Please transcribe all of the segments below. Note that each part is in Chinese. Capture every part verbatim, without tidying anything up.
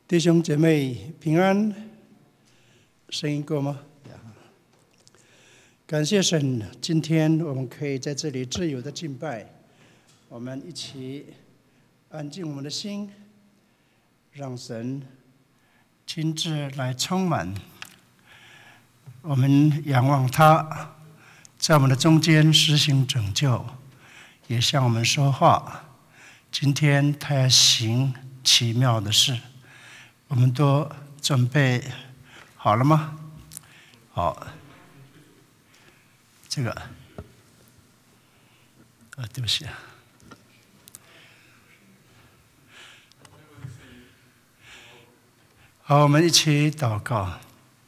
弟兄姐妹平安，声音够吗？感谢神，今天我们可以在这里自由的敬拜，我们一起安静我们的心，让神亲自来充满。我们仰望他，在我们的中间施行拯救，也向我们说话。今天他要行奇妙的事，我们都准备好了吗？好，这个，啊，对不起啊。好，我们一起祷告。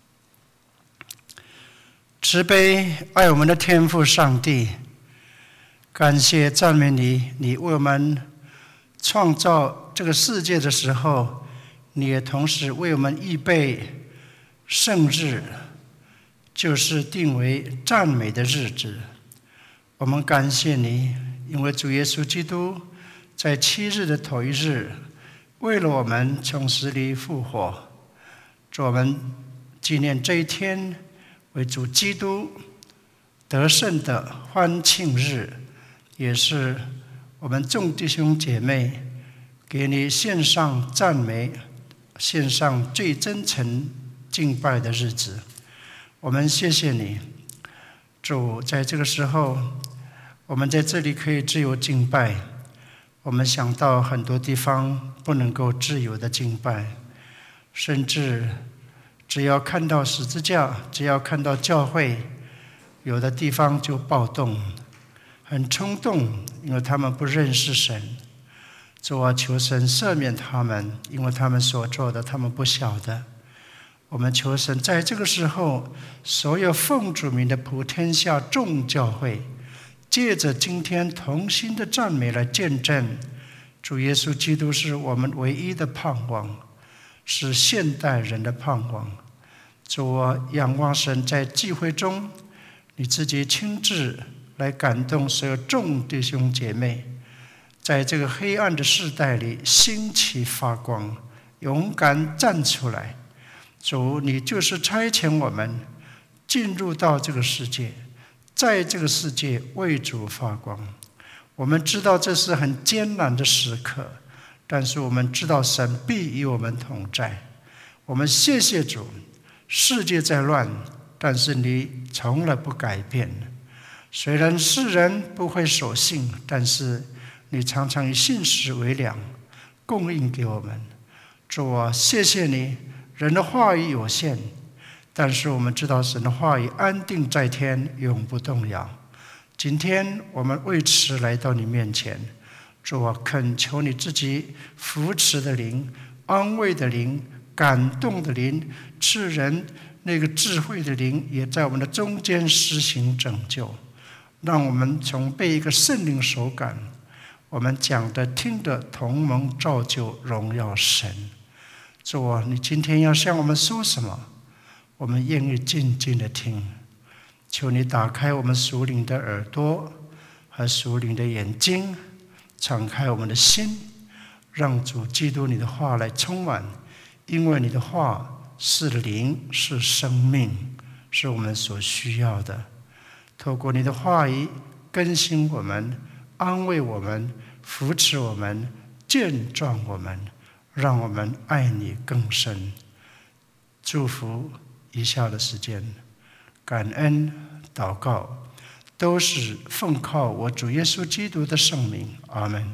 慈悲爱我们的天父上帝，感谢赞美你，你为我们创造这个世界的时候，你也同时为我们预备圣日，就是定为赞美的日子。我们感谢你，因为主耶稣基督在七日的头一日，为了我们从死里复活。主，我们纪念这一天为主基督得胜的欢庆日，也是我们众弟兄姐妹给你献上赞美、献上最真诚敬拜的日子。我们谢谢你，主，在这个时候我们在这里可以自由敬拜。我们想到很多地方不能够自由的敬拜，甚至只要看到十字架，只要看到教会，有的地方就暴动，很冲动，因为他们不认识神。主啊，求神赦免他们，因为他们所做的他们不晓得。我们求神在这个时候，所有奉主名的普天下众教会，借着今天同心的赞美来见证主耶稣基督是我们唯一的盼望，是现代人的盼望。主啊，仰望神在聚会中你自己亲自来感动所有众弟兄姐妹，在这个黑暗的世代里兴起发光，勇敢站出来。主，你就是差遣我们进入到这个世界，在这个世界为主发光。我们知道这是很艰难的时刻，但是我们知道神必与我们同在。我们谢谢主，世界在乱，但是你从来不改变。虽然世人不会守信，但是你常常以信实为粮，供应给我们。主啊，谢谢你，人的话语有限，但是我们知道神的话语安定在天，永不动摇。今天我们为此来到你面前，主啊，恳求你自己扶持的灵、安慰的灵、感动的灵、赐人那个智慧的灵，也在我们的中间施行拯救，让我们从被一个圣灵手感，我们讲的听的同盟造就荣耀神。主啊，你今天要向我们说什么？我们愿意静静的听。求你打开我们属灵的耳朵和属灵的眼睛，敞开我们的心，让主基督你的话来充满。因为你的话是灵，是生命，是我们所需要的。透过你的话语更新我们，安慰我们，扶持我们，健壮我们，让我们爱你更深。祝福以下的时间，感恩祷告都是奉靠我主耶稣基督的圣名，阿们。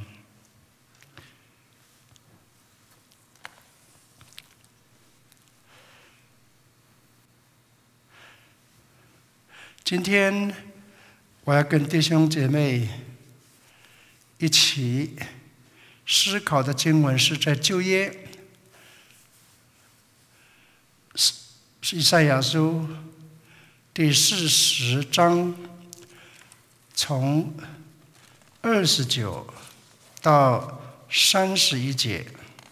今天我要跟弟兄姐妹一起思考的经文是在旧约以赛亚书第四十章，从二十九到三十一节。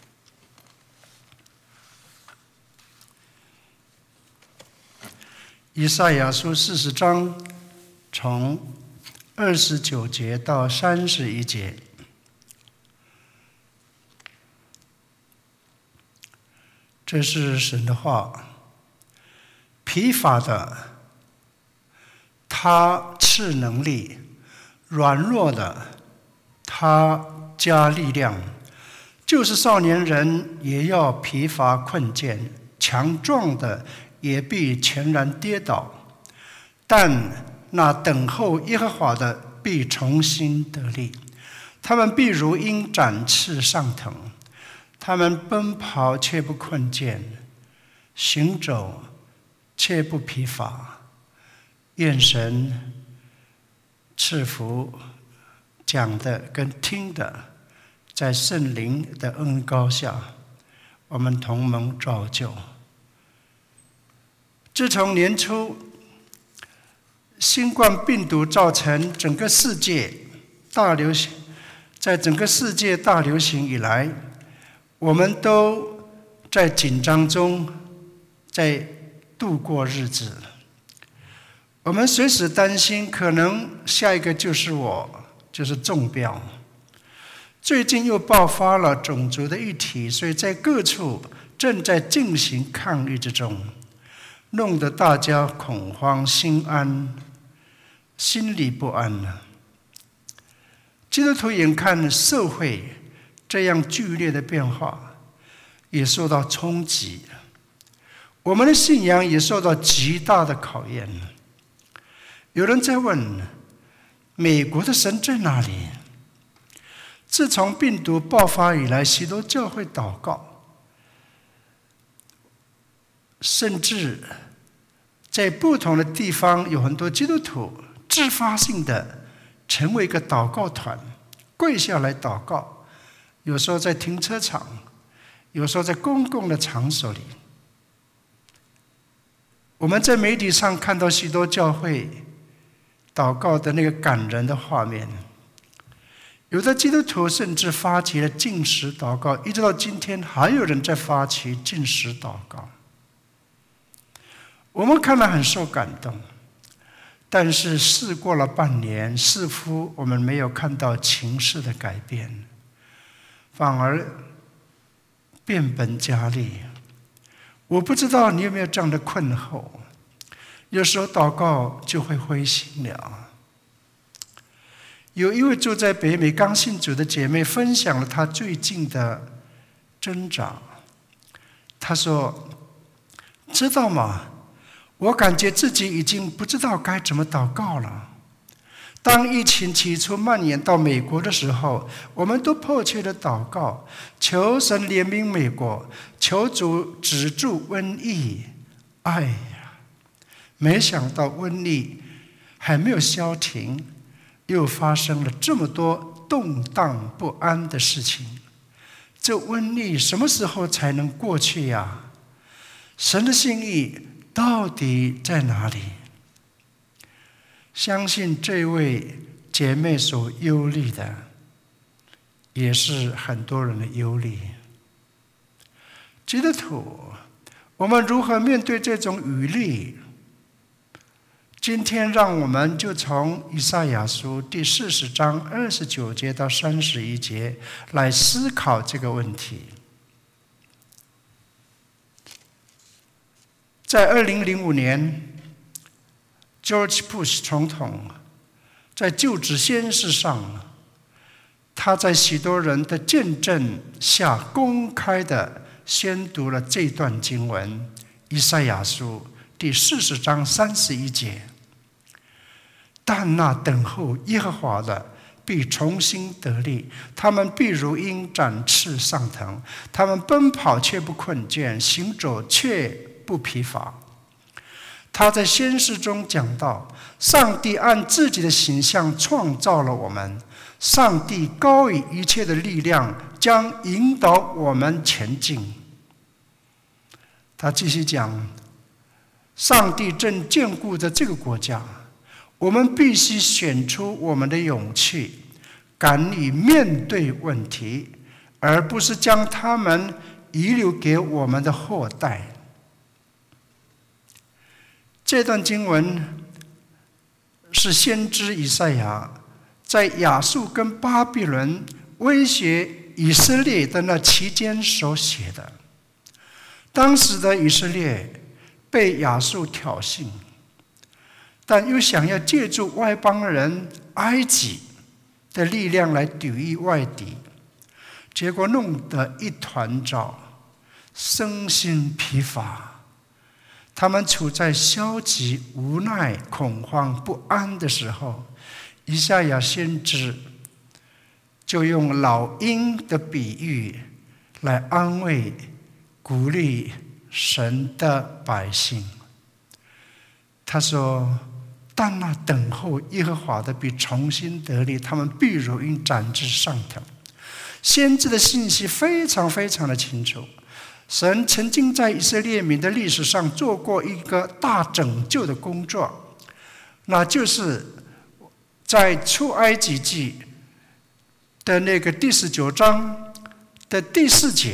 以赛亚书四十章，从二十九节到三十一节。 这是神的话。疲乏的，他赐能力；软弱的，他加力量。就是少年人也要疲乏困倦，强壮的也必全然跌倒。但那等候耶和华的必重新得力，他们必如鹰展翅上腾，他们奔跑却不困倦，行走却不疲乏。愿神赐福讲的跟听的，在圣灵的恩膏下，我们同蒙造就。自从年初新冠病毒造成整个世界大流行，在整个世界大流行以来，我们都在紧张中在度过日子。我们随时担心，可能下一个就是我，就是中标。最近又爆发了种族的议题，所以在各处正在进行抗议之中，弄得大家恐慌心安，心里不安了。基督徒眼看社会这样剧烈的变化，也受到冲击，我们的信仰也受到极大的考验。有人在问，美国的神在哪里？自从病毒爆发以来，许多教会祷告，甚至在不同的地方有很多基督徒自发性的成为一个祷告团，跪下来祷告，有时候在停车场，有时候在公共的场所里。我们在媒体上看到许多教会祷告的那个感人的画面，有的基督徒甚至发起了禁食祷告，一直到今天还有人在发起禁食祷告。我们看了很受感动，但是事过了半年，似乎我们没有看到情势的改变，反而变本加厉。我不知道你有没有这样的困惑，有时候祷告就会灰心了。有一位住在北美刚信主的姐妹分享了她最近的挣扎。她说：“知道吗？我感觉自己已经不知道该怎么祷告了。当疫情起初蔓延到美国的时候，我们都迫切的祷告，求神怜悯美国，求主止住瘟疫。哎呀，没想到瘟疫还没有消停，又发生了这么多动荡不安的事情。这瘟疫什么时候才能过去呀？神的心意到底在哪里？”相信这位姐妹所忧虑的，也是很多人的忧虑。基督徒，我们如何面对这种语例？今天让我们就从以赛亚书第四十章二十九节到三十一节来思考这个问题。在二零零五年，George Bush 总统在就职宣誓上，他在许多人的见证下公开的宣读了这段经文，以赛亚书第四十章三十一节。但那等候耶和华的必重新得力，他们必如鹰展翅上腾，他们奔跑却不困倦，行走却不疲乏。他在宣誓中讲到，上帝按自己的形象创造了我们，上帝高于一切的力量将引导我们前进。他继续讲，上帝正眷顾着这个国家，我们必须选出我们的勇气，敢于面对问题，而不是将他们遗留给我们的后代。这段经文是先知以赛亚在亚述跟巴比伦威胁以色列的那期间所写的。 当时的以色列被亚述挑衅，但又想要借助外邦人埃及的力量来抵御外敌，结果弄得一团糟，身心疲乏。他们处在消极、无奈、恐慌、不安的时候，以赛亚先知就用老鹰的比喻来安慰、鼓励神的百姓。他说：但那等候耶和华的必重新得力，他们必如鹰展翅上腾。先知的信息非常非常的清楚，神曾经在以色列民的历史上做过一个大拯救的工作，那就是在出埃及记的那个第十九章的第四节，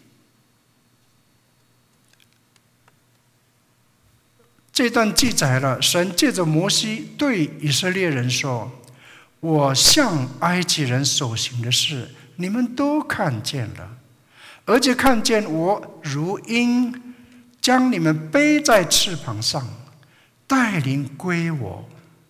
这段记载了神借着摩西对以色列人说：我向埃及人所行的事，你们都看见了，而且看见我如鹰将你们背在翅膀上，带领归我。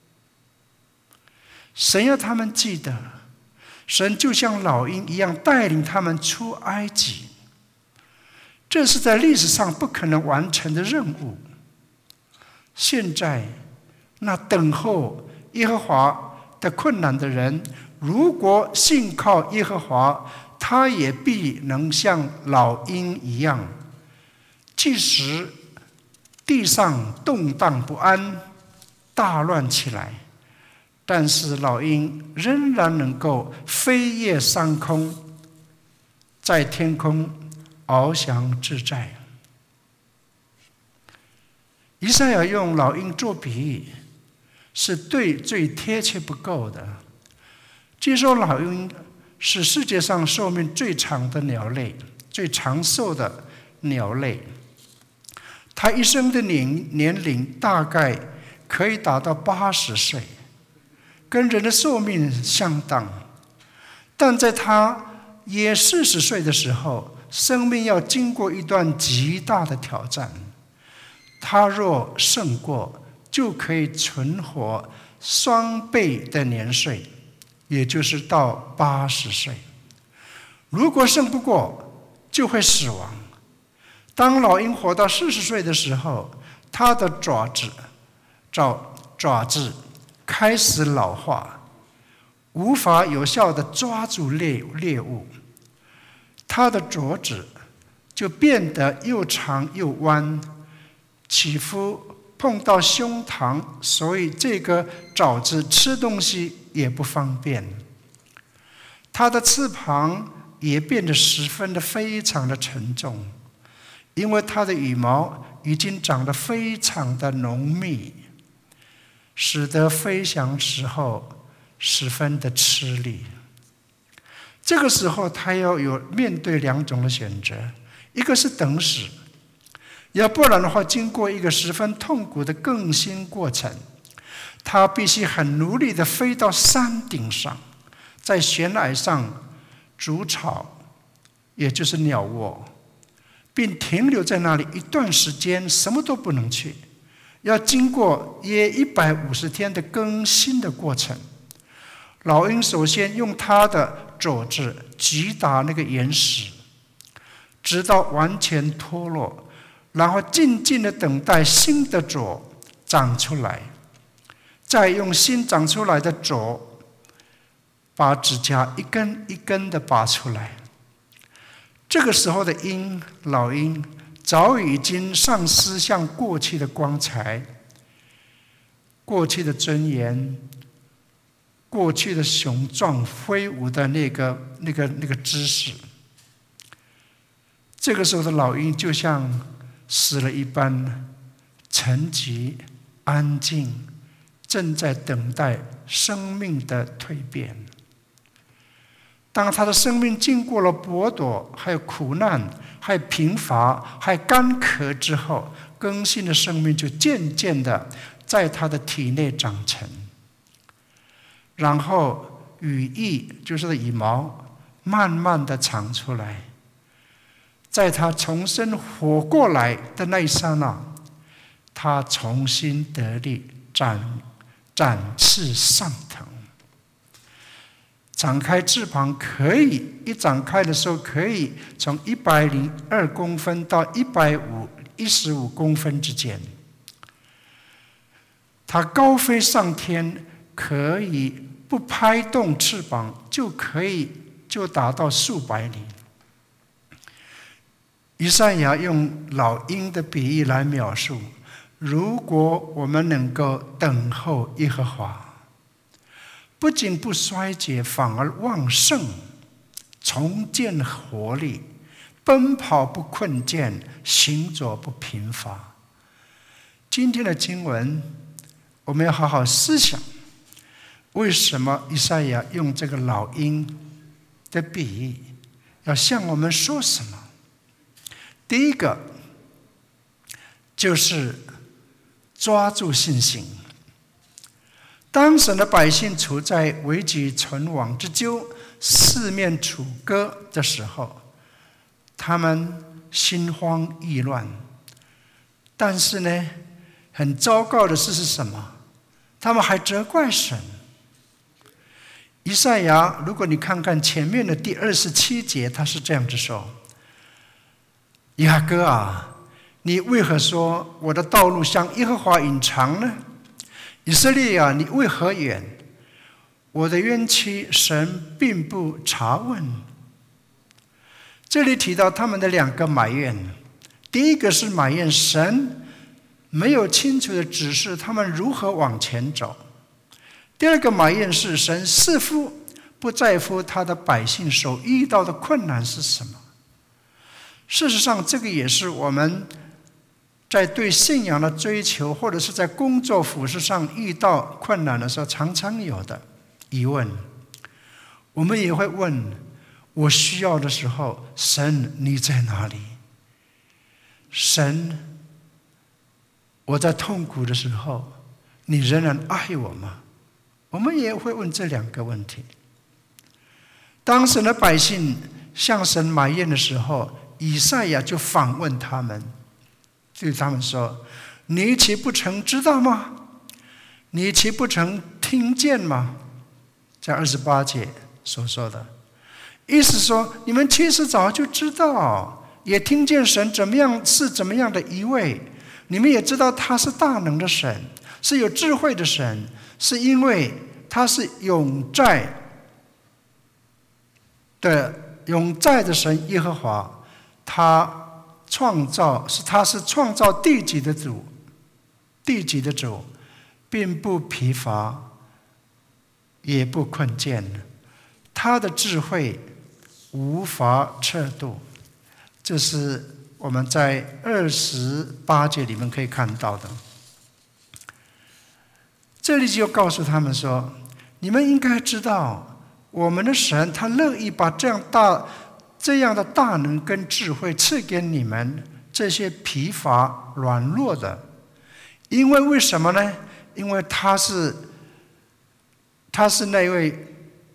神要他们记得，神就像老鹰一样带领他们出埃及，这是在历史上不可能完成的任务。现在那等候耶和华的困难的人，如果信靠耶和华，他也必能像老鹰一样，即使地上动荡不安、大乱起来，但是老鹰仍然能够飞越上空，在天空翱翔自在。以赛亚用老鹰做比喻，是对最贴切不够的。据说老鹰是世界上寿命最长的鸟类，最长寿的鸟类。它一生的年年龄大概可以达到八十岁，跟人的寿命相当。但在它约四十岁的时候，生命要经过一段极大的挑战。他若胜过，就可以存活双倍的年岁，也就是到八十岁。如果胜不过，就会死亡。当老鹰活到四十岁的时候，它的爪子爪爪子开始老化，无法有效地抓住猎猎物，它的爪子就变得又长又弯，起伏碰到胸膛，所以这个爪子吃东西也不方便。它的翅膀也变得十分的非常的沉重，因为它的羽毛已经长得非常的浓密，使得飞翔时候十分的吃力。这个时候它要有面对两种的选择，一个是等死，要不然的话，经过一个十分痛苦的更新过程，他必须很努力地飞到山顶上，在悬崖上筑巢，也就是鸟窝，并停留在那里一段时间，什么都不能去，要经过约一百五十天的更新的过程。老鹰首先用它的爪子击打那个岩石，直到完全脱落，然后静静地等待新的爪长出来，再用新长出来的爪把指甲一根一根地拔出来。这个时候的鹰，老鹰早已经丧失像过去的光彩、过去的尊严、过去的雄壮挥舞的那个那个那个姿势。这个时候的老鹰就像死了一般，沉寂、安静，正在等待生命的蜕变。当他的生命经过了剥夺、还有苦难、还有贫乏、还有干渴之后，更新的生命就渐渐的在他的体内长成。然后羽翼，就是羽毛，慢慢的长出来。 在他重生活过来的那一刹那，他重新得力，展展翅上腾，展开翅膀，可以一展开的时候，可以从一百零二公分到一百一十五公分之间。他高飞上天，可以不拍动翅膀，就可以就达到数百里。以赛亚用老鹰的比喻来描述，如果我们能够等候耶和华，不仅不衰竭，反而旺盛，重建活力，奔跑不困倦，行走不贫乏。今天的经文，我们要好好思想，为什么以赛亚用这个老鹰的比喻，要向我们说什么？第一个就是抓住信心。当神的百姓处在危急存亡之秋、四面楚歌的时候，他们心慌意乱。但是呢，很糟糕的事是什么？他们还责怪神。以赛亚，如果你看看前面的第二十七节，他是这样子说：雅各啊，你为何说我的道路向耶和华隐藏呢？以色列啊，你为何远？我的冤屈，神并不查问。这里提到他们的两个埋怨，第一个是埋怨神没有清楚的指示他们如何往前走；第二个埋怨是神似乎不在乎他的百姓所遇到的困难是什么。事实上，这个也是我们在对信仰的追求，或者是在工作服事上遇到困难的时候常常有的疑问。我们也会问，我需要的时候，神你在哪里？神，我在痛苦的时候，你仍然爱我吗？我们也会问这两个问题。当神的百姓向神埋怨的时候，以赛亚就反问他们，对他们说：你岂不曾知道吗？你岂不曾听见吗？在二十八节所说的意思说，你们其实早就知道，也听见神怎么样是怎么样的一位，你们也知道他是大能的神，是有智慧的神，是因为他是永在的永在的神耶和华，他创造是他是创造地级的主，地级的主，并不疲乏，也不困倦，他的智慧无法测度。这是我们在二十八节里面可以看到的。这里就告诉他们说，你们应该知道，我们的神他乐意把这样大这样的大能跟智慧赐给你们这些疲乏软弱的。因为为什么呢？因为他是他是那位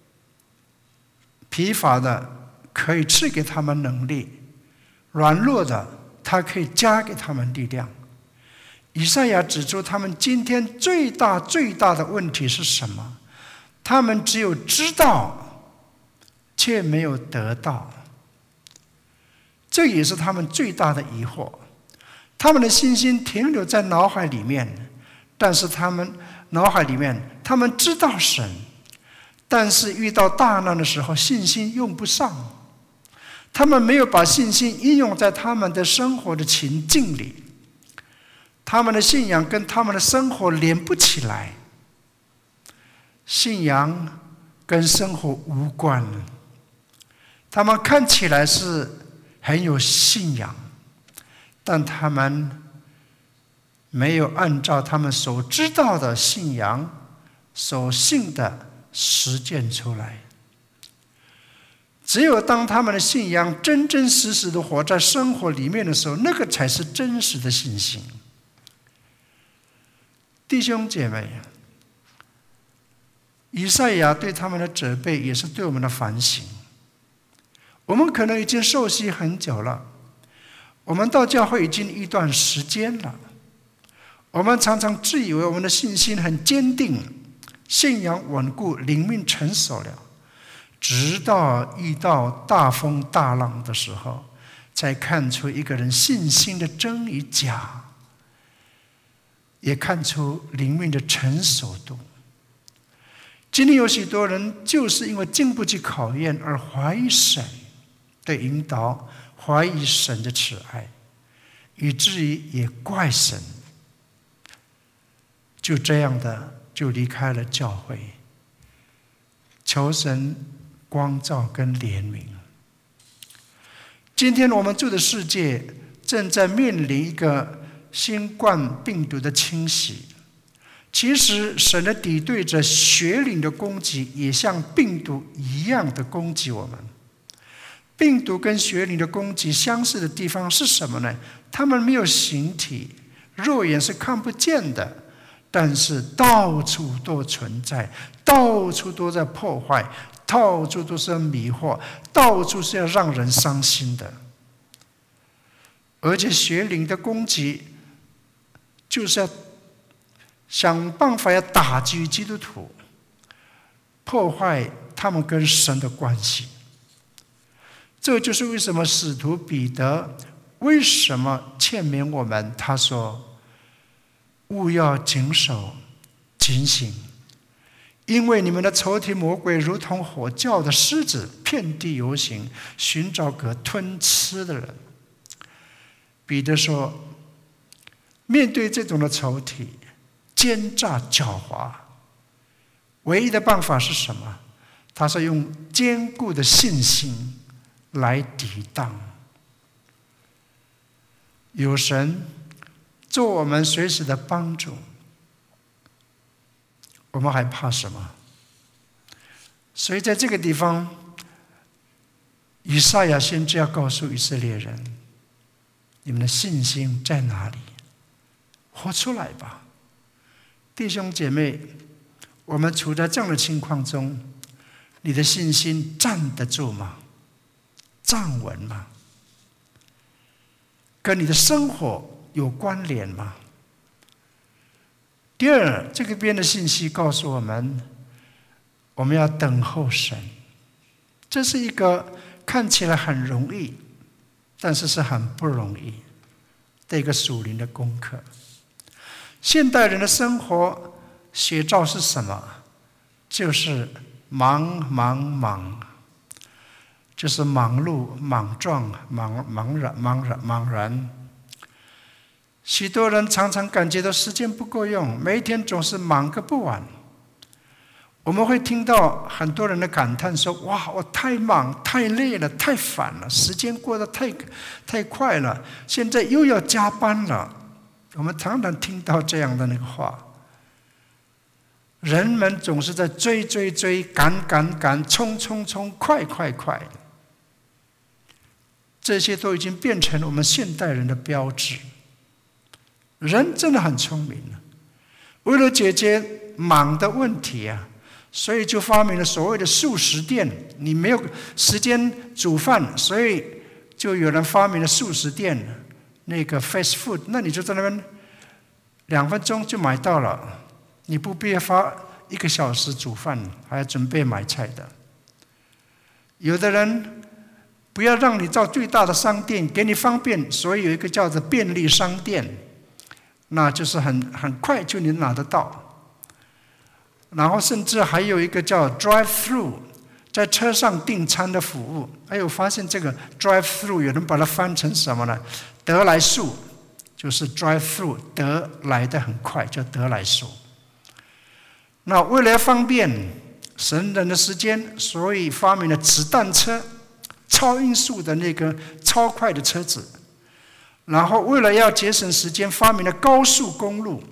疲乏的，可以赐给他们能力；软弱的，他可以加给他们力量。以赛亚指出，他们今天最大最大的问题是什么？他们只有知道，却没有得到。这也是他们最大的疑惑。他们的信心停留在脑海里面，但是他们脑海里面，他们知道神，但是遇到大难的时候，信心用不上。他们没有把信心应用在他们的生活的情境里，他们的信仰跟他们的生活连不起来。信仰跟生活无关，他们看起来是很有信仰，但他们没有按照他们所知道的信仰所信的实践出来。只有当他们的信仰真真实实的活在生活里面的时候，那个才是真实的信心。弟兄姐妹，以赛亚对他们的责备也是对我们的反省。我们可能已经受洗很久了， 我们到教会已经一段时间了，我们常常自以为我们的信心很坚定，信仰稳固，灵命成熟了，直到遇到大风大浪的时候，才看出一个人信心的真与假，也看出灵命的成熟度。今天有许多人就是因为经不起考验而怀疑神的引导，怀疑神的慈爱，以至于也怪神，就这样的就离开了教会，求神光照跟怜悯。今天我们住的世界正在面临一个新冠病毒的侵袭，其实神的敌对着邪灵的攻击也像病毒一样的攻击我们。病毒跟邪灵的攻击相似的地方是什么呢？它们没有形体，肉眼是看不见的，但是到处都存在，到处都在破坏，到处都是要迷惑，到处是要让人伤心的。而且邪灵的攻击就是要想办法要打击基督徒，破坏他们跟神的关系。这就是为什么使徒彼得为什么劝勉我们，他说务要谨守警醒，因为你们的仇敌魔鬼如同吼叫的狮子，遍地游行，寻找可吞吃的人。彼得说，面对这种的仇敌奸诈狡猾，唯一的办法是什么？他说用坚固的信心来抵挡。有神做我们随时的帮助，我们还怕什么？所以在这个地方，以赛亚先知要告诉以色列人，你们的信心在哪里？活出来吧。弟兄姐妹，我们处在这样的情况中，你的信心站得住吗？站稳吗？跟你的生活有关联吗？第二，这个边的信息告诉我们，我们要等候神。这是一个看起来很容易，但是是很不容易的一个属灵的功课。现代人的生活写照是什么？就是忙忙忙，就是忙碌、莽撞、茫茫然、茫然、茫然。许多人常常感觉到时间不够用，每一天总是忙个不完。我们会听到很多人的感叹说：“哇，我太忙、太累了、太烦了，时间过得太太快了，现在又要加班了。”我们常常听到这样的那个话。人们总是在追追追、赶赶赶、冲冲冲、快快快，这些都已经变成我们现代人的标志。人真的很聪明，为了解决忙的问题啊，所以就发明了所谓的速食店。你没有时间煮饭，所以就有人发明了速食店，那个 fast food， 那你就在那边两分钟就买到了，你不必花一个小时煮饭，还要准备买菜的。有的人不要让你到最大的商店，给你方便，所以有一个叫做便利商店，那就是很很快就能拿得到。然后甚至还有一个叫 drive through， 在车上订餐的服务。哎呦，发现这个 drive through 有人把它翻成什么呢？得来速，就是 drive through， 得来的很快，叫得来速。那为了方便省人的时间，所以发明了子弹车，超音速的那个超快的车子。然后为了要节省时间，发明了高速公路。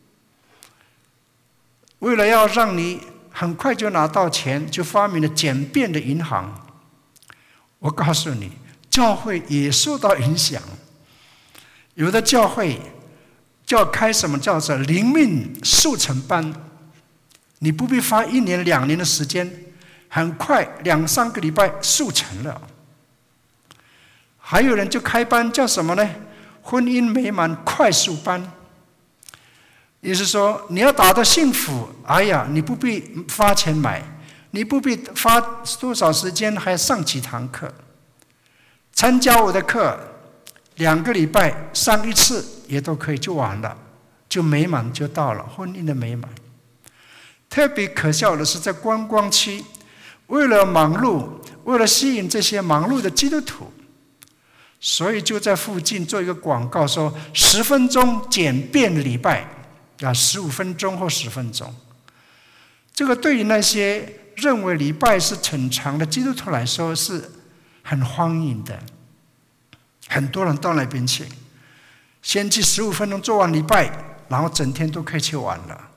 为了要让你很快就拿到钱，就发明了简便的银行。我告诉你，教会也受到影响。有的教会就要开什么叫做灵命速成班，你不必花一年两年的时间，很快两三个礼拜速成了。 还有人就开班叫什么呢？婚姻美满快速班。也就是说，你要达到幸福，哎呀，你不必花钱买，你不必花多少时间还上几堂课，参加我的课，两个礼拜上一次也都可以，就完了，就美满就到了，婚姻的美满。特别可笑的是，在观光区，为了忙碌，为了吸引这些忙碌的基督徒，所以就在附近做一个广告，说十分钟简便的礼拜啊，十五分钟或十分钟。这个对于那些认为礼拜是很长的基督徒来说是很欢迎的，很多人到那边去，先去十五分钟做完礼拜，然后整天都可以去玩了。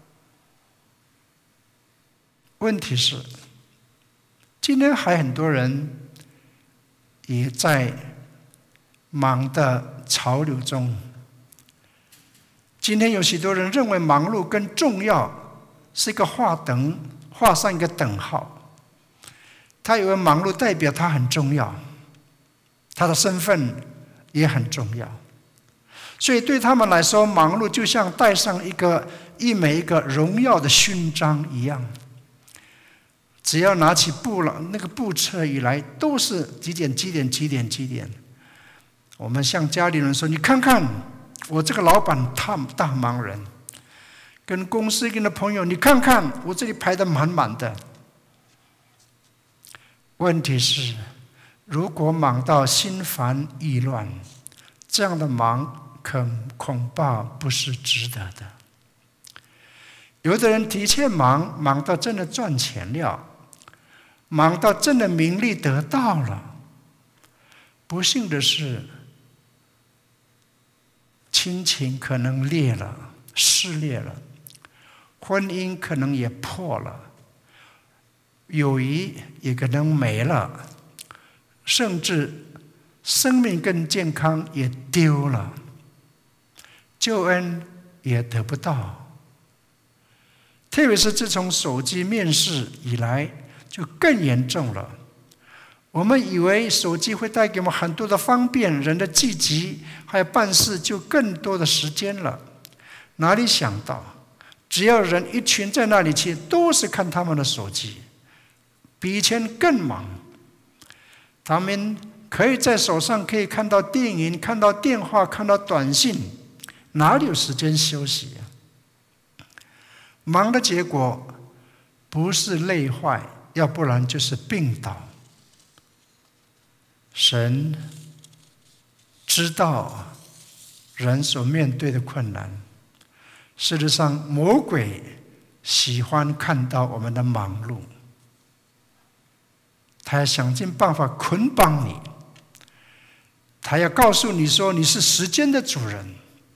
问题是，今天还很多人也在忙的潮流中。今天有许多人认为忙碌跟重要是一个画等画上一个等号，他以为忙碌代表他很重要，他的身份也很重要，所以对他们来说，忙碌就像戴上一个一枚一个荣耀的勋章一样。只要拿起布了，那个布册以来都是几点几点几点几点。我们向家里人说：“你看看，我这个老板大大忙人。”跟公司跟的朋友：“你看看，我这里排得满满的。”问题是，如果忙到心烦意乱，这样的忙恐恐怕不是值得的。有的人的确忙，忙到真的赚钱了。忙到真的名利得到了，不幸的是，亲情可能裂了，撕裂了，婚姻可能也破了，友谊也可能没了，甚至生命跟健康也丢了，救恩也得不到。特别是自从手机面世以来，就更严重了。我们以为手机会带给我们很多的方便，人的聚集还有办事就更多的时间了。哪里想到，只要人一群在那里去，都是看他们的手机，比以前更忙。他们可以在手上可以看到电影，看到电话，看到短信，哪里有时间休息啊？忙的结果不是累坏，要不然就是病倒。神知道人所面对的困难，事实上，魔鬼喜欢看到我们的忙碌，他要想尽办法捆绑你，他要告诉你说你是时间的主人。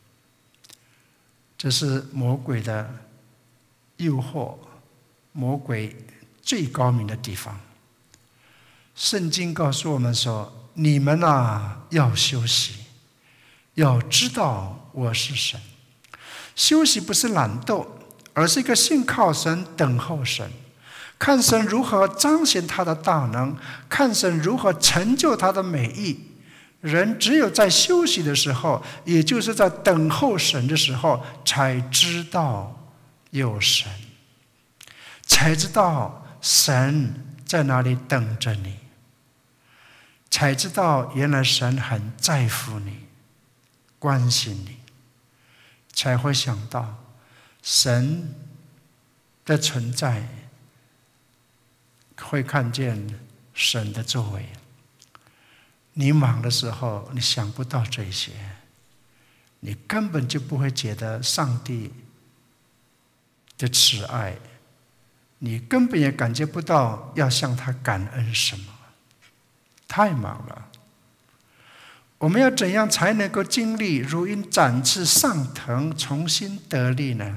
这是魔鬼的诱惑，魔鬼最高明的地方。圣经告诉我们说：“你们啊，要休息，要知道我是神。”休息不是懒惰，而是一个信靠神、等候神，看神如何彰显他的大能，看神如何成就他的美意。人只有在休息的时候，也就是在等候神的时候，才知道有神，才知道神在哪里等着你，才知道原来神很在乎你，关心你，才会想到神的存在，会看见神的作为。你忙的时候，你想不到这些，你根本就不会觉得上帝的慈爱，你根本也感觉不到要向他感恩什么。太忙了。我们要怎样才能够经历如鹰展翅上腾，重新得力呢？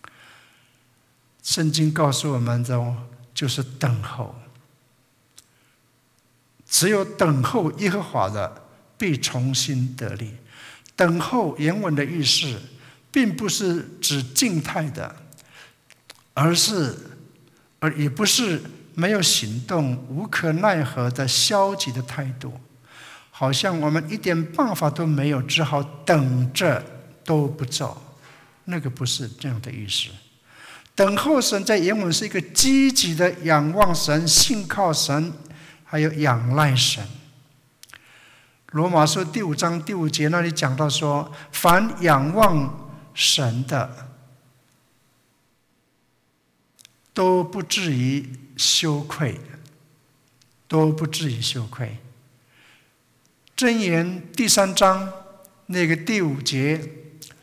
圣经告诉我们的就是等候。只有等候耶和华的，必重新得力。等候原文的意思，并不是指静态的，而是，而也不是没有行动、无可奈何的消极的态度。 好像我们一点办法都没有，只好等着都不做。那个不是这样的意思。等候神在原文是一个积极的仰望神、信靠神，还有仰赖神。罗马书第五章第五节那里讲到说，凡仰望神的都不至于羞愧，都不至于羞愧。箴言第三章那个第五节，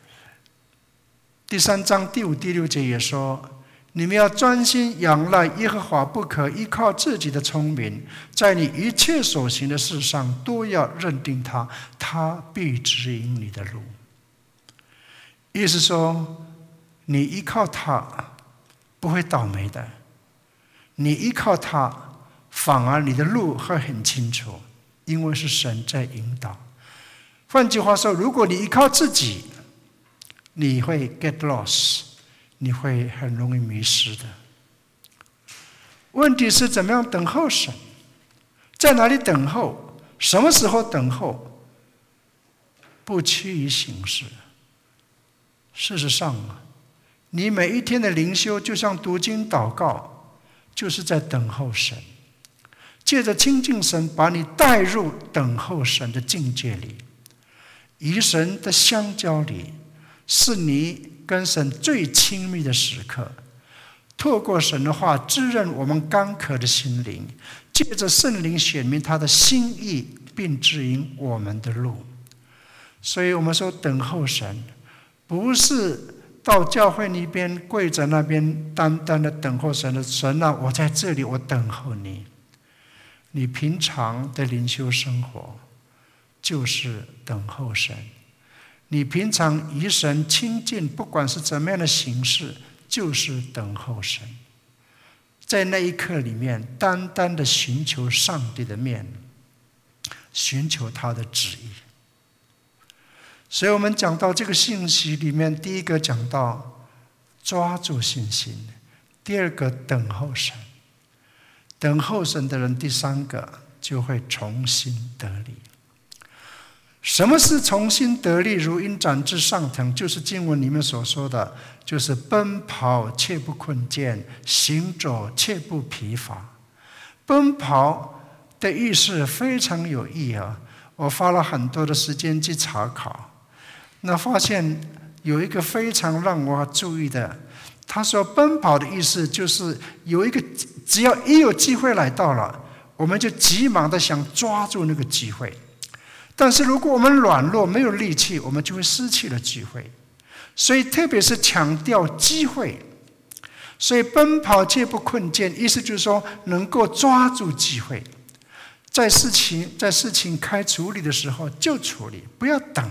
第三章第五、第六节也说，你们要专心仰赖耶和华，不可依靠自己的聪明，在你一切所行的事上都要认定他，他必指引你的路。意思说，你依靠他不会倒霉的，你依靠他反而你的路会很清楚，因为是神在引导。换句话说，如果你依靠自己，你会 get lost， 你会很容易迷失的。问题是怎么样等候神？在哪里等候？什么时候等候？不趋于形式。事实上，你每一天的灵修就像读经祷告，就是在等候神。借着亲近神，把你带入等候神的境界里，与神的相交里，是你跟神最亲密的时刻。透过神的话滋润我们干渴的心灵，借着圣灵显明他的心意，并指引我们的路。所以我们说等候神，不是到教会那边跪在那边单单的等候神的神啊，我在这里，我等候你。你平常的灵修生活就是等候神，你平常与神亲近，不管是怎么样的形式，就是等候神。在那一刻里面，单单的寻求上帝的面，寻求他的旨意。所以我们讲到这个信息里面，第一个讲到抓住信心，第二个等候神。等候神的人，第三个就会重新得力。什么是重新得力？如鹰展翅上腾，就是经文里面所说的，就是奔跑切不困倦，行走切不疲乏。奔跑的意思非常有意义啊！我花了很多的时间去查考，那发现有一个非常让我注意的，他说奔跑的意思就是有一个，只要一有机会来到了，我们就急忙的想抓住那个机会。但是如果我们软弱没有力气，我们就会失去了机会。所以特别是强调机会，所以奔跑切不困倦，意思就是说能够抓住机会，在事情在事情该处理的时候就处理，不要等。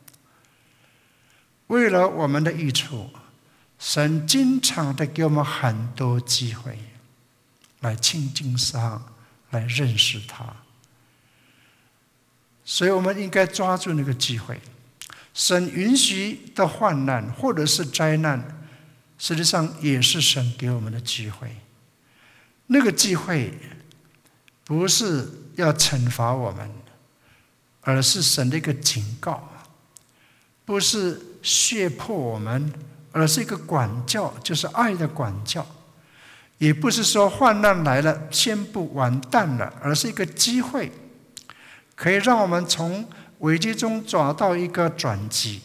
为了我们的益处，神经常的给我们很多机会来亲近他，来认识他。所以我们应该抓住那个机会。神允许的患难或者是灾难，实际上也是神给我们的机会。那个机会不是要惩罚我们，而是神的一个警告，不是胁迫我们，而是一个管教，就是爱的管教。也不是说患难来了宣布完蛋了，而是一个机会，可以让我们从危机中找到一个转机。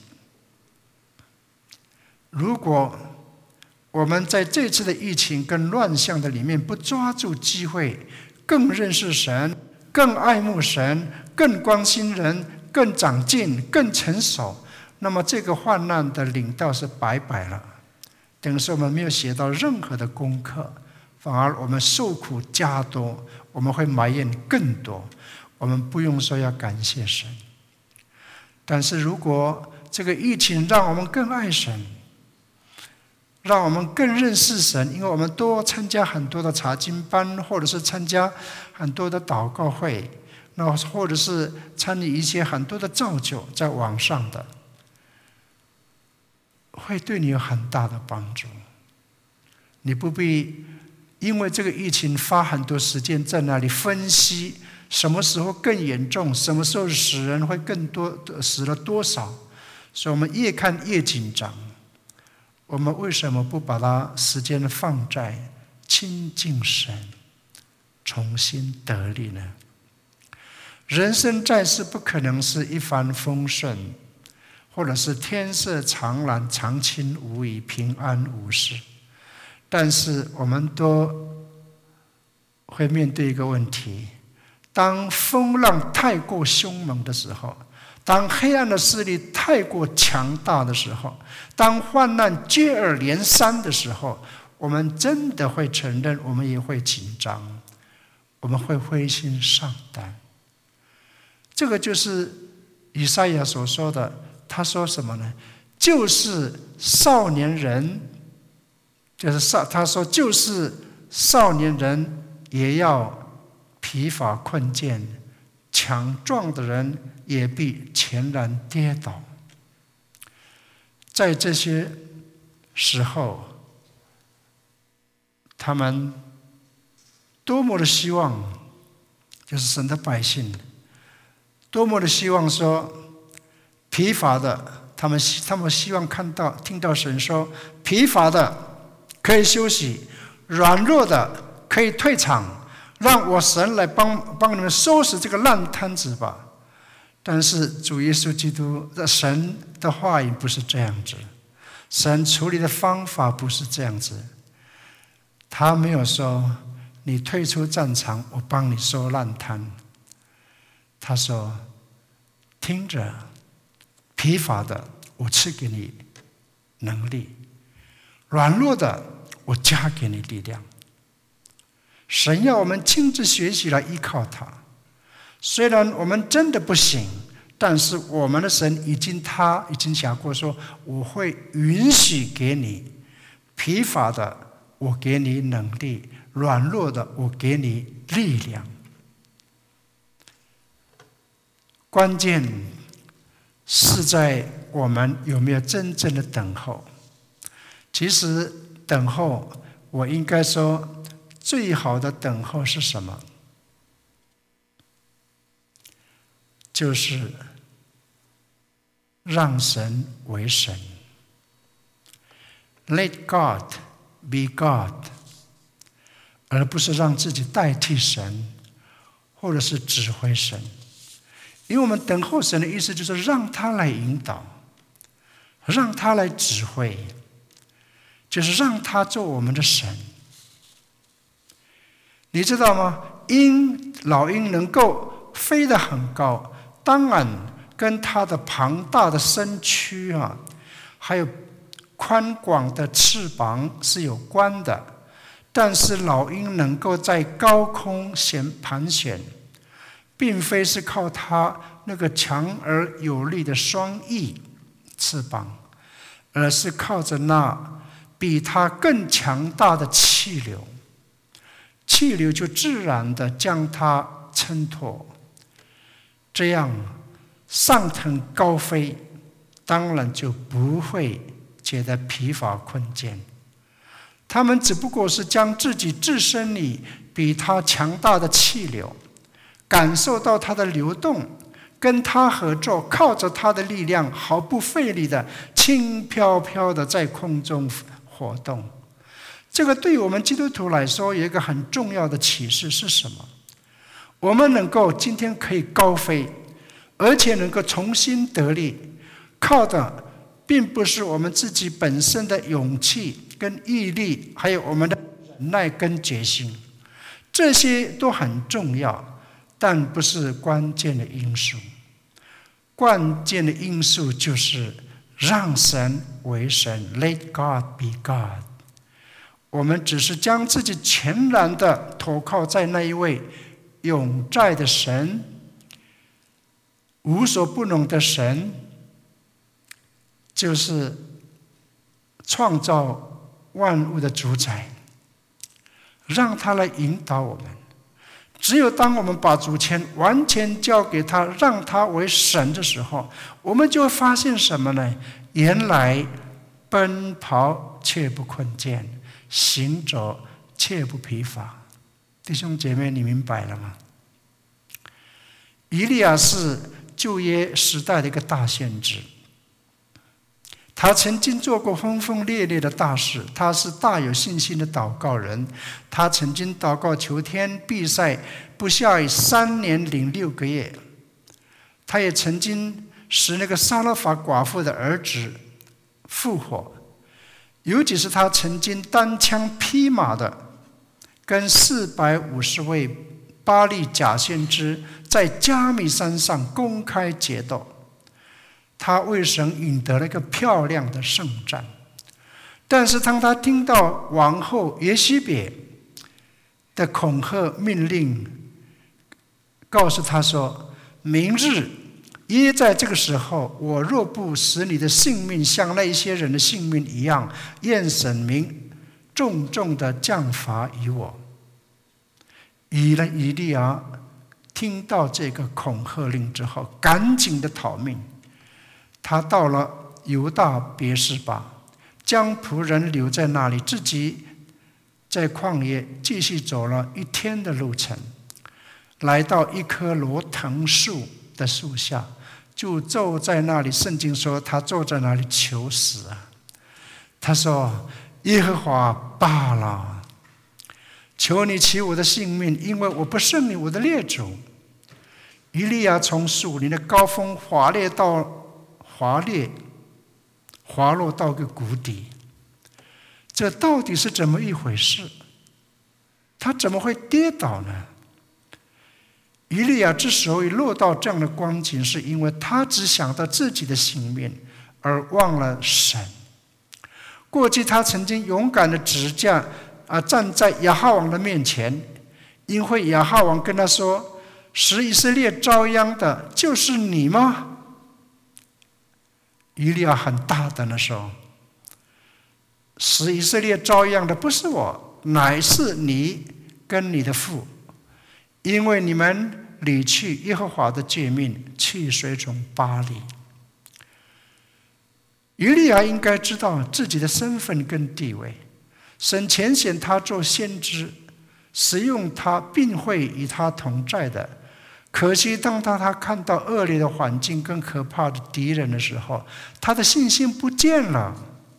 如果我们在这次的疫情跟乱象的里面不抓住机会，更认识神，更爱慕神，更关心人，更长进，更成熟，那么这个患难的领导是白白了，等于是我们没有学到任何的功课，反而我们受苦加多，我们会埋怨更多。我们不用说要感谢神，但是如果这个疫情让我们更爱神，让我们更认识神，因为我们多参加很多的查经班，或者是参加很多的祷告会，那或者是参与一些很多的造就在网上的，会对你有很大的帮助。你不必因为这个疫情花很多时间在那里分析什么时候更严重，什么时候死人会更多，死了多少，所以我们越看越紧张。我们为什么不把它时间放在亲近神，重新得力呢？人生在世不可能是一帆风顺，或者是天色常蓝、常青无虞、平安无事。但是我们都会面对一个问题：当风浪太过凶猛的时候，当黑暗的势力太过强大的时候，当患难接二连三的时候，我们真的会承认，我们也会紧张，我们会灰心丧胆。这个就是以赛亚所说的，他说什么呢？就是少年人，就是少，他说就是少年人也要疲乏困倦，强壮的人也必全然跌倒。在这些时候，他们多么的希望，就是神的百姓多么的希望说，疲乏的，他们他们希望看到听到神说，疲乏的可以休息，软弱的可以退场，让我神来帮帮你们收拾这个烂摊子吧。但是主耶稣基督的神的话语不是这样子，神处理的方法不是这样子。他没有说你退出战场，我帮你收烂摊。他说：“听着，疲乏的，我赐给你能力；软弱的，我加给你力量。”神要我们亲自学习来依靠他。虽然我们真的不行，但是我们的神已经他已经讲过说，我会允许给你疲乏的，我给你能力；软弱的，我给你力量。关键是在我们有没有真正的等候。其实等候，我应该说最好的等候是什么？就是让神为神， Let God be God， 而不是让自己代替神，或者是指挥神。因为我们等候神的意思就是让他来引导，让他来指挥，就是让他做我们的神。你知道吗？鹰，老鹰能够飞得很高，当然跟它的庞大的身躯啊，还有宽广的翅膀是有关的。但是老鹰能够在高空旋盘旋，并非是靠它那个强而有力的双翼翅膀，而是靠着那比它更强大的气流。气流就自然地将它撑托，这样上腾高飞，当然就不会觉得疲乏困倦。他们只不过是将自己自身里比它强大的气流，感受到它的流动，跟它合作，靠着它的力量，毫不费力的轻飘飘的在空中活动。这个对我们基督徒来说有一个很重要的启示是什么？我们能够今天可以高飞，而且能够重新得力，靠的并不是我们自己本身的勇气跟毅力，还有我们的忍耐跟决心，这些都很重要，但不是关键的因素。关键的因素就是让神为神 ，Let God be God。我们只是将自己全然的投靠在那一位永在的神，无所不能的神，就是创造万物的主宰，让他来引导我们。只有当我们把主权完全交给他，让他为神的时候，我们就会发现什么呢？原来奔跑却不困倦，行走却不疲乏。弟兄姐妹，你明白了吗？ 以利亚是旧约时代的一个大先知，他曾经做过轰轰烈烈的大事，他是大有信心的祷告人。他曾经祷告求天闭塞不下雨三年零六个月。他也曾经使那个撒勒法寡妇的儿子复活，尤其是他曾经单枪匹马的跟四百五十位巴力假先知在加密山上公开决斗。他为神赢得了一个漂亮的胜战。但是当他听到王后耶西别的恐吓命令，告诉他说，明日约在这个时候，我若不使你的性命像那一些人的性命一样，愿神明重重的降罚于我。以利亚听到这个恐吓令之后，赶紧的逃命。他到了犹大别是巴，将仆人留在那里，自己在旷野继续走了一天的路程，来到一棵罗藤树的树下，就坐在那里。圣经说他坐在那里求死啊。他说，耶和华罢了，求你取我的性命，因为我不胜你我的列祖。以利亚从树林的高峰滑裂到滑裂滑落到个谷底，这到底是怎么一回事？他怎么会跌倒呢？以利亚之所以落到这样的光景，是因为他只想到自己的性命，而忘了神。过去他曾经勇敢的直架啊，站在亚哈王的面前，因为亚哈王跟他说，使以色列遭殃的就是你吗？以利亚很大胆的说，使以色列遭殃的不是我，乃是你跟你的父，因为你们离弃耶和华的诫命，去随从巴力。以利亚应该知道自己的身份跟地位，神拣选他做先知，使用他并会与他同在的。可惜当他他看到恶劣的环境跟可怕的敌人的时候，他的信心不见了。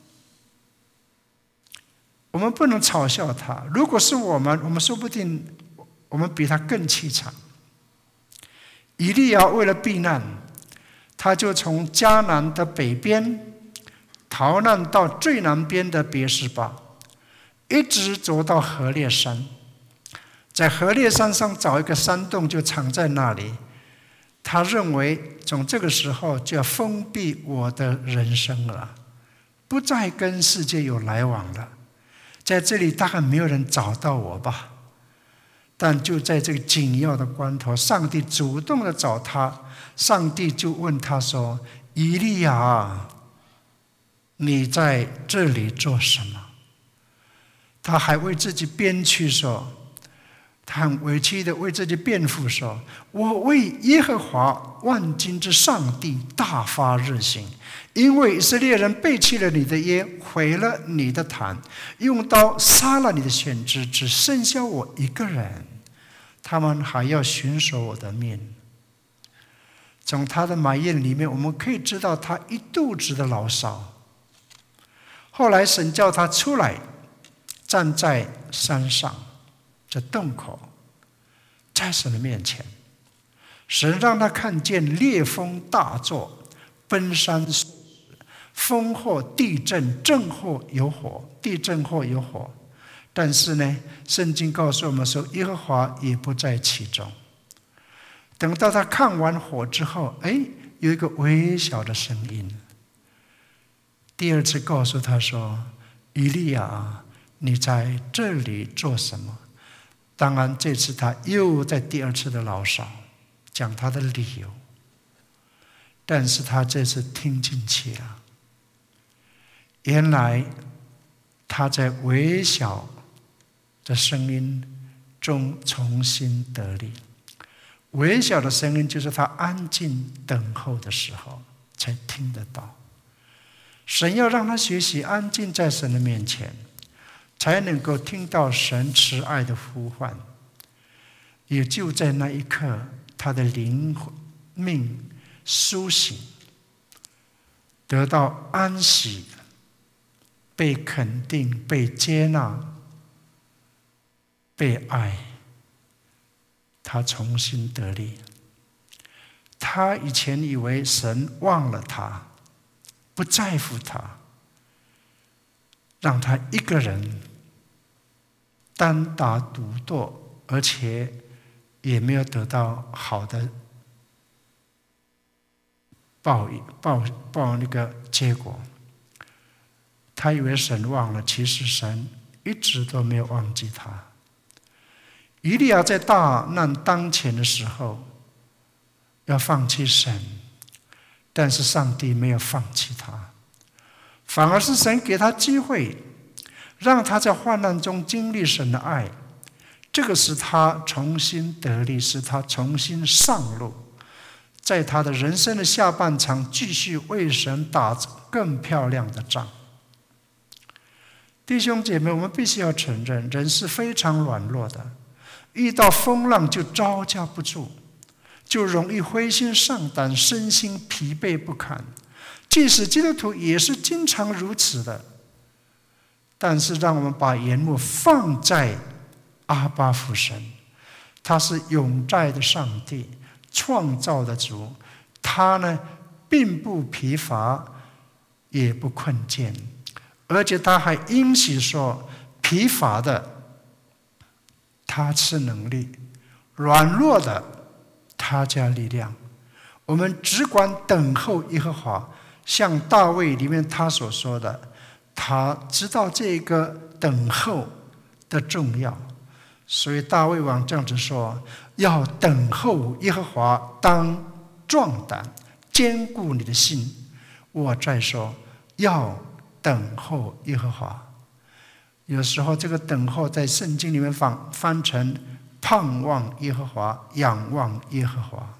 我们不能嘲笑他，如果是我们，我们说不定我们比他更凄惨。以利亚为了避难，他就从迦南的北边逃难到最南边的别是巴，一直走到何烈山，在何烈山上找一个山洞，就藏在那里。他认为从这个时候就要封闭我的人生了，不再跟世界有来往了。在这里大概没有人找到我吧。但就在这个紧要的关头，上帝主动的找他，上帝就问他说，以利亚，你在这里做什么？他还为自己编曲说，他很委屈的为自己辩护说，我为耶和华万军之上帝大发热心，因为以色列人背弃了你的约，毁了你的坛，用刀杀了你的先知，只剩下我一个人，他们还要寻索我的命。从他的埋怨里面，我们可以知道他一肚子的牢骚。后来神叫他出来，站在山上这洞口，在神的面前，神让他看见烈风大作，奔山碎石，风或地震，震或有火，地震或有火。但是呢，圣经告诉我们说，耶和华也不在其中。等到他看完火之后，哎，有一个微小的声音，第二次告诉他说，以利亚，你在这里做什么？当然这次他又在第二次的牢骚，讲他的理由。但是他这次听进去了，原来他在微小的声音中重新得力。微小的声音就是他安静等候的时候才听得到。神要让他学习安静在神的面前，才能够听到神慈爱的呼唤。也就在那一刻， 他的灵命苏醒，得到安息，被肯定，被接纳，被爱，他重新得力。他以前以为神忘了他，不在乎他，让他一个人单打独斗，而且也没有得到好的报报报那个结果。他以为神忘了，其实神一直都没有忘记他。以利亚在大难当前的时候要放弃神，但是上帝没有放弃他，反而是神给他机会，让他在患难中经历神的爱，这个使他重新得力，使他重新上路，在他的人生的下半场继续为神打更漂亮的仗。弟兄姐妹，我们必须要承认，人是非常软弱的，遇到风浪就招架不住，就容易灰心丧胆，身心疲惫不堪。即使基督徒也是经常如此的。但是让我们把眼目放在阿爸父神，他是永在的上帝，创造的主，他呢并不疲乏，也不困倦，而且他还应许说，疲乏的他赐能力，软弱的他加力量。我们只管等候耶和华，像大卫里面他所说的，他知道这个等候的重要，所以大卫王这样子说，要等候耶和华，当壮胆，坚固你的心。我再说，要等候耶和华。有时候这个等候在圣经里面翻翻成盼望耶和华，仰望耶和华。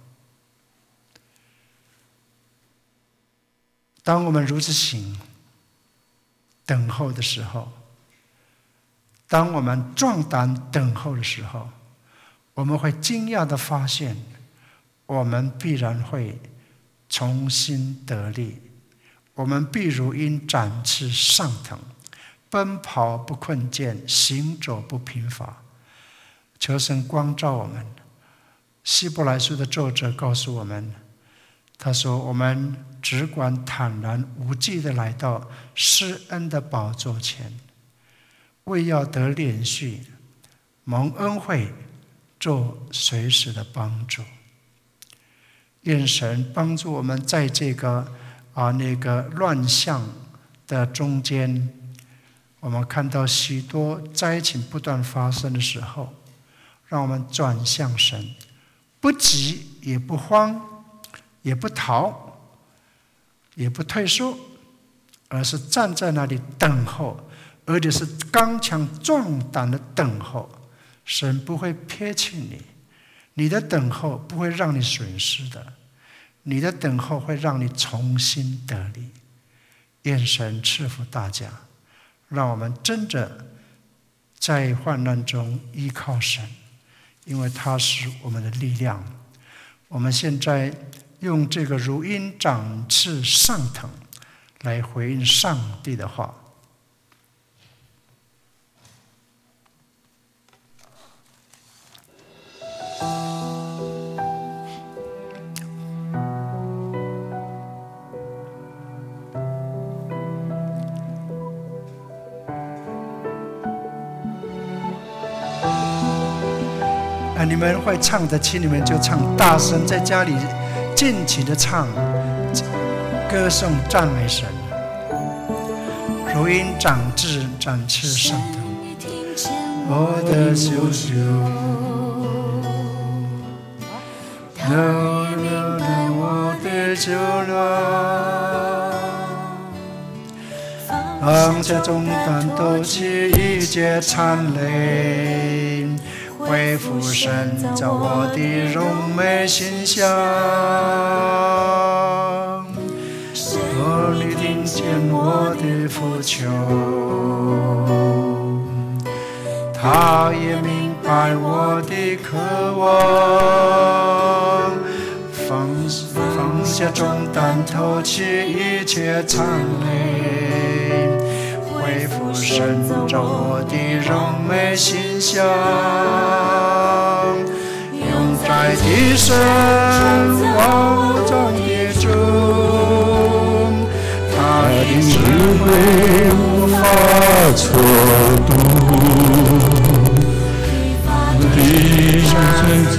当我们如此行等候的时候，当我们壮胆等候的时候，我们会惊讶地发现，我们必然会重新得力，我们必如鹰展翅上腾，奔跑不困倦，行走不疲乏。求神光照我们。希伯来书的作者告诉我们，他说，我们只管坦然无惧地来到施恩的宝座前，为要得连续蒙恩惠，做随时的帮助。愿神帮助我们，在这个啊那个乱象的中间，我们看到许多灾情不断发生的时候，让我们转向神，不急也不慌，也不逃，也不退缩，而是站在那里等候，而且是刚强壮胆的等候。神不会撇弃你，你的等候不会让你损失的，你的等候会让你重新得力。愿神赐福大家，让我们真的在患难中依靠神，因为他是我们的力量。我们现在用这个如鹰展翅上腾来回应上帝的话。啊，你们会唱的，请你们就唱大声，在家里尽情的唱，歌颂赞美神。如鹰展翅展翅上腾，我的救主，都流浪我的救主，放下重担，抖起一切残累，恢复神造我的荣美形象。我你听见我的呼求，他也明白我的渴望。 下重担，脱去一切残累，恢复神造我的荣美形象，永在地神王中的主，他的智慧无法测度。地上这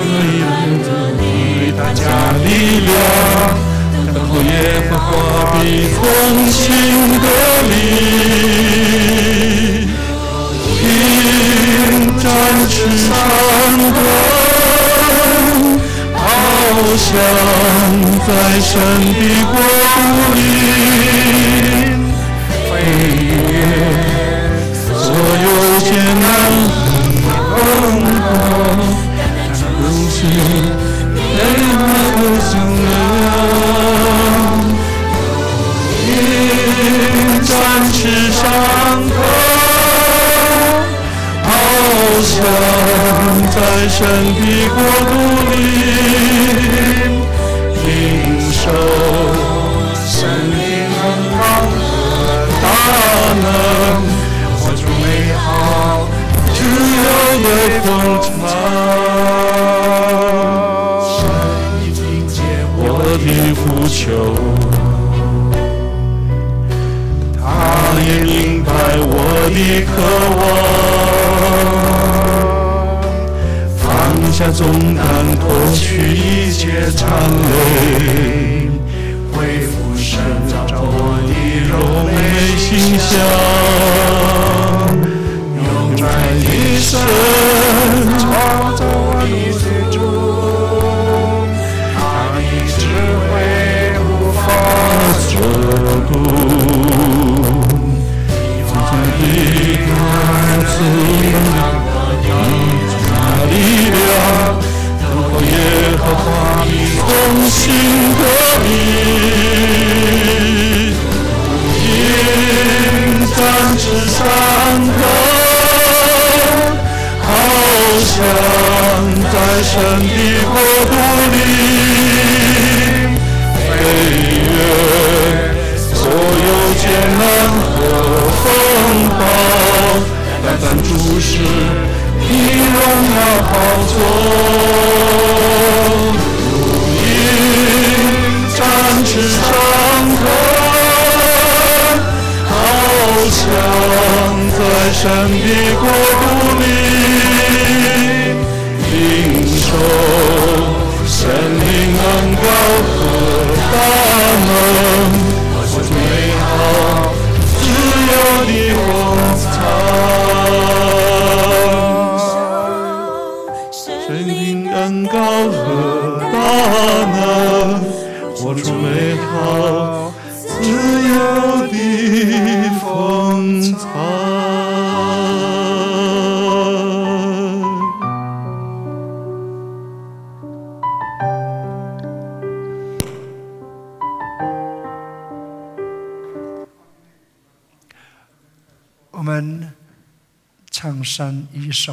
里大家力量，等候耶和华必从新得力，因展翅上腾，翱翔在神的国度里，飞越所有艰难。风暴，但如今没有想能，因展翅上腾，翱翔在神的国度里，领受神的荣光和大能，活出美好自由的风潮，神已听见我的呼求，他也明白我的渴望，放下重担，脱去一切残累，恢复神造我的柔美形象。在一生创造我的主，他的智慧无法测度，在一个自由的力量，等候耶和华的同心得力，因展翅上腾，翱翔在神的国度里，飞越所有艰难和风暴，单单注视你荣耀宝座，如鹰展翅上腾，翱翔在神的国度里，领受神灵恩膏和大能，活出美好自由的风采，神灵恩膏和大能，活出美好自由的风采。我们唱山一颂。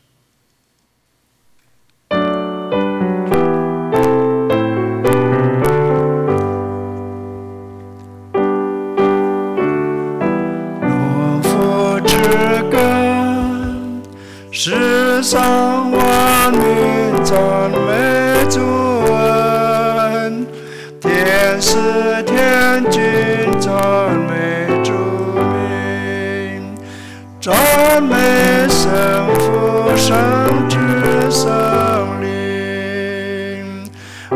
若父之根，世上万民赞美主恩，天使天君赞美主名，赞美圣父圣子圣灵，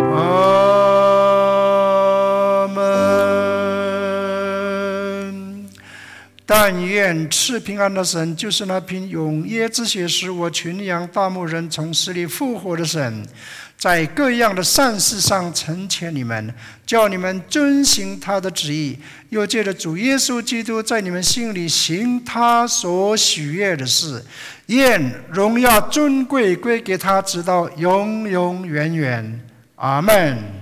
阿门。但愿赐平安的神，就是那凭永约之血使我群羊大牧人从死里复活的神，在各样的善事上成全你们，叫你们遵行他的旨意，又借着主耶稣基督在你们心里行他所喜悦的事，愿荣耀尊贵归给他，直到永永远远。阿们。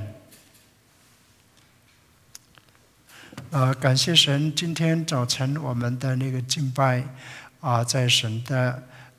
呃，感谢神，今天早晨我们的那个敬拜啊，在神的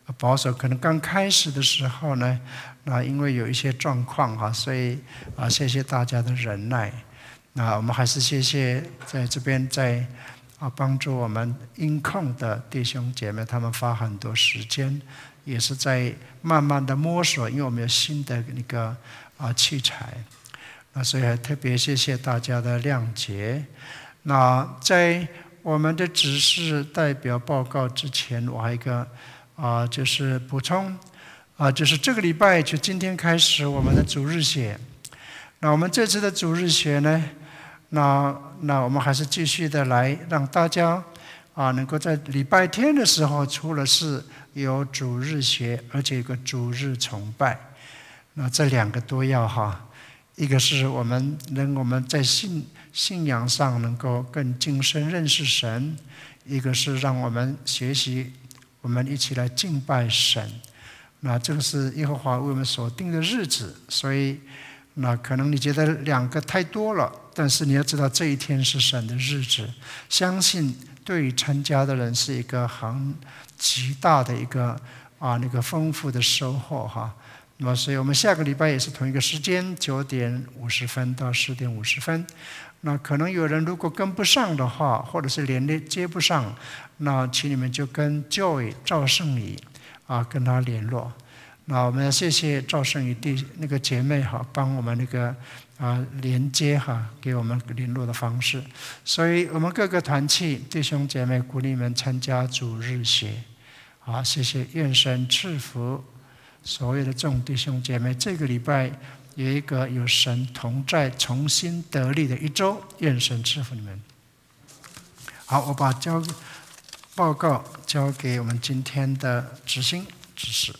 保守可能刚开始的时候呢，那因为有一些状况哈，所以啊，谢谢大家的忍耐。那我们还是谢谢在这边在啊帮助我们音控的弟兄姐妹，他们花很多时间，也是在慢慢的摸索，因为我们有新的那个啊器材。那所以还特别谢谢大家的谅解。那在我们的指示代表报告之前，我还有一个啊、呃，就是补充啊、呃，就是这个礼拜就今天开始我们的主日学。那我们这次的主日学呢，那那我们还是继续的来让大家啊，能够在礼拜天的时候，除了是有主日学，而且有个主日崇拜。那这两个都要哈。一个是我们能我们在信信仰上能够更精深认识神，一个是让我们学习，我们一起来敬拜神。那这个是耶和华为我们所定的日子，所以那可能你觉得两个太多了，但是你要知道这一天是神的日子，相信对于参加的人是一个很极大的一个啊那个丰富的收获哈。那么，所以我们下个礼拜也是同一个时间，九点五十分到十点五十分。那可能有人如果跟不上的话，或者是连接不上，那请你们就跟 Joy 赵圣仪啊跟他联络。那我们要谢谢赵圣仪弟那个姐妹哈，帮我们那个啊连接哈，给我们联络的方式。所以我们各个团契弟兄姐妹鼓励你们参加主日学。好，谢谢，愿神赐福所有的众弟兄姐妹。这个礼拜有一个有神同在、重新得力的一周，愿神赐福你们。好，我把交报告交给我们今天的执行指示。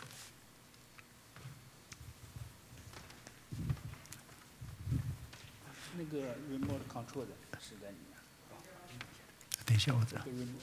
那个 remote control 的是在里面。 等一下，我这。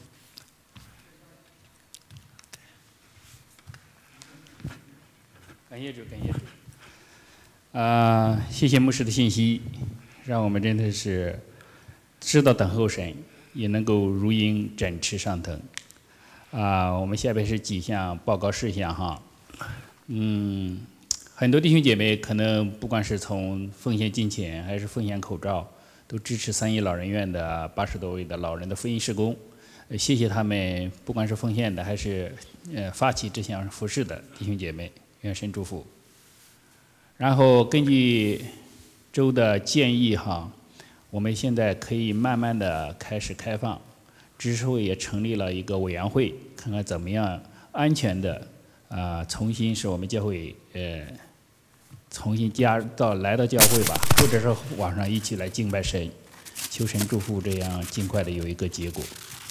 感谢主，感谢主。啊、呃，谢谢牧师的信息，让我们真的是知道等候神，也能够如鹰展翅上腾。啊、呃，我们下边是几项报告事项哈。嗯，很多弟兄姐妹可能不管是从奉献金钱还是奉献口罩，都支持三一老人院的八十多位的老人的福音事工。呃，谢谢他们，不管是奉献的还是呃发起这项服事的弟兄姐妹。愿神祝福。然后根据州的建议哈，我们现在可以慢慢的开始开放。执事会也成立了一个委员会，看看怎么样安全的啊、呃，重新使我们教会呃重新加到来到教会吧，或者是网上一起来敬拜神，求神祝福，这样尽快的有一个结果。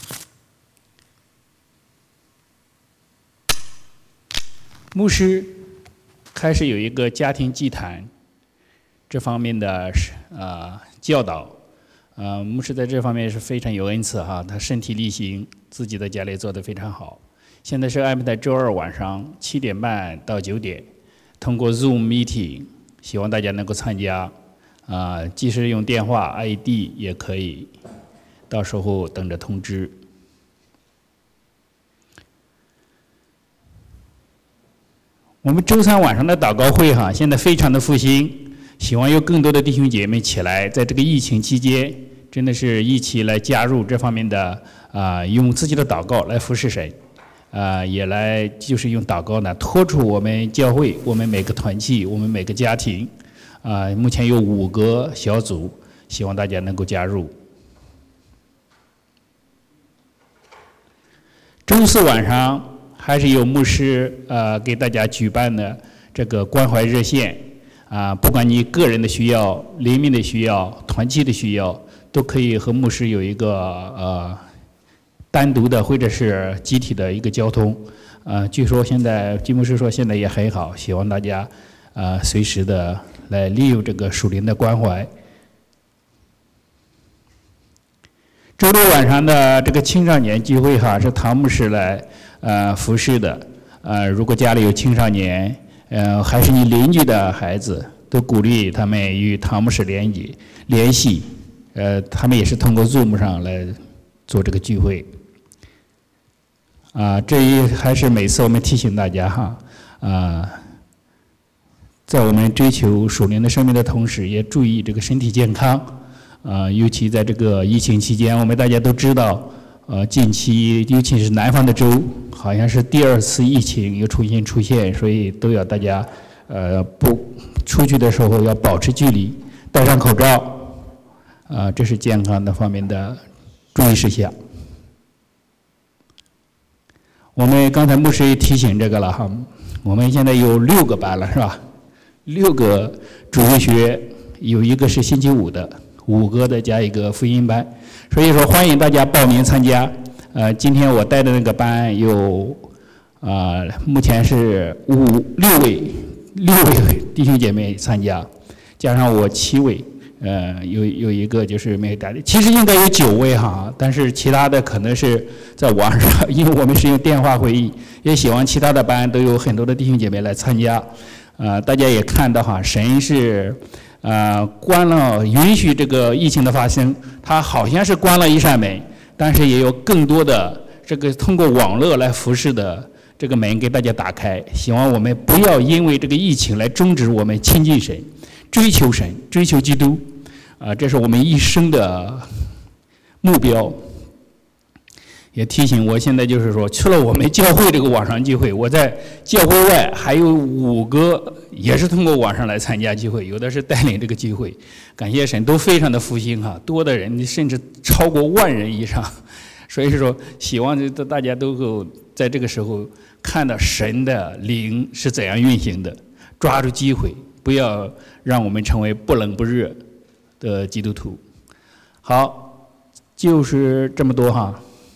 牧师开始有一个家庭祭坛这方面的呃教导，呃，牧师在这方面是非常有恩赐哈，他身体力行，自己在家里做得非常好。现在是安排在周二晚上七点半到九点，通过 Zoom meeting， 希望大家能够参加，啊、呃，即使用电话 I D 也可以，到时候等着通知。我们周三晚上的祷告会哈，现在非常的复兴，希望有更多的弟兄姐妹起来，在这个疫情期间，真的是一起来加入这方面的啊、呃，用自己的祷告来服侍神，啊、呃，也来就是用祷告呢托出我们教会，我们每个团契，我们每个家庭，啊、呃，目前有五个小组，希望大家能够加入。周四晚上。还是有牧师呃给大家举办的这个关怀热线啊、呃，不管你个人的需要、邻里的需要、团契的需要，都可以和牧师有一个呃单独的或者是集体的一个交通。呃，据说现在金牧师说现在也很好，希望大家呃随时的来利用这个属灵的关怀。周六晚上的这个青少年聚会哈，是唐牧师来。呃，服侍的，呃，如果家里有青少年，呃，还是你邻居的孩子，都鼓励他们与唐牧师联系联系，呃，他们也是通过 Zoom 上来做这个聚会。 啊，这一还是每次我们提醒大家哈，啊，在我们追求属灵的生命的同时，也注意这个身体健康。啊，尤其在这个疫情期间，我们大家都知道，呃，近期尤其是南方的州，好像是第二次疫情又重新出现，所以都要大家，呃，不出去的时候要保持距离，戴上口罩，啊，这是健康的方面的注意事项。我们刚才牧师也提醒这个了哈，我们现在有六个班了是吧？六个主日学，有一个是星期五的。五个的加一个福音班，所以说欢迎大家报名参加。呃，今天我带的那个班有，啊、呃，目前是五六位六位弟兄姐妹参加，加上我七位，呃，有有一个就是没有带的，其实应该有九位哈，但是其他的可能是在网上，因为我们是用电话会议，也希望其他的班都有很多的弟兄姐妹来参加。呃，大家也看到哈，神是。呃，关了允许这个疫情的发生，它好像是关了一扇门，但是也有更多的这个通过网络来服侍的这个门给大家打开。希望我们不要因为这个疫情来终止我们亲近神、追求神、追求基督，啊、呃，这是我们一生的目标。也提醒我现在就是说，除了我们教会这个网上聚会，我在教会外还有五个也是通过网上来参加聚会，有的是带领这个聚会，感谢神都非常的复兴哈，多的人甚至超过万人以上，所以说希望大家都够在这个时候看到神的灵是怎样运行的，抓住机会，不要让我们成为不冷不热的基督徒。好，就是这么多哈。